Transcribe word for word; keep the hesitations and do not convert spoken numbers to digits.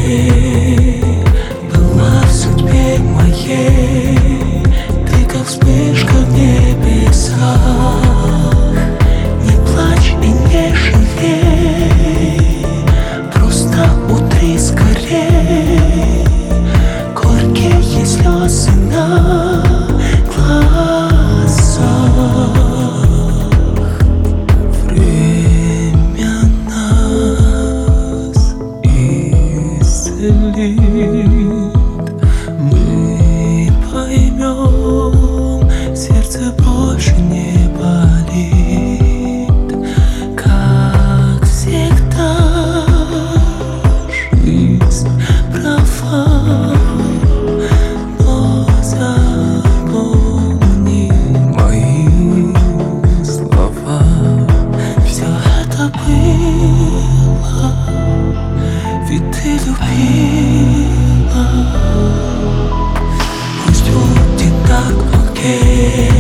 ты была в судьбе моей. Ты как вспышка в небесах. Не плачь и не жалей, просто утри скорей горькие слезы на глазах. Время нас исцелит, мы поймем, сердце больше не болит. Как всегда, жизнь права, но запомни мои слова. Все это было, ведь ты любила. Пусть будет так, окей.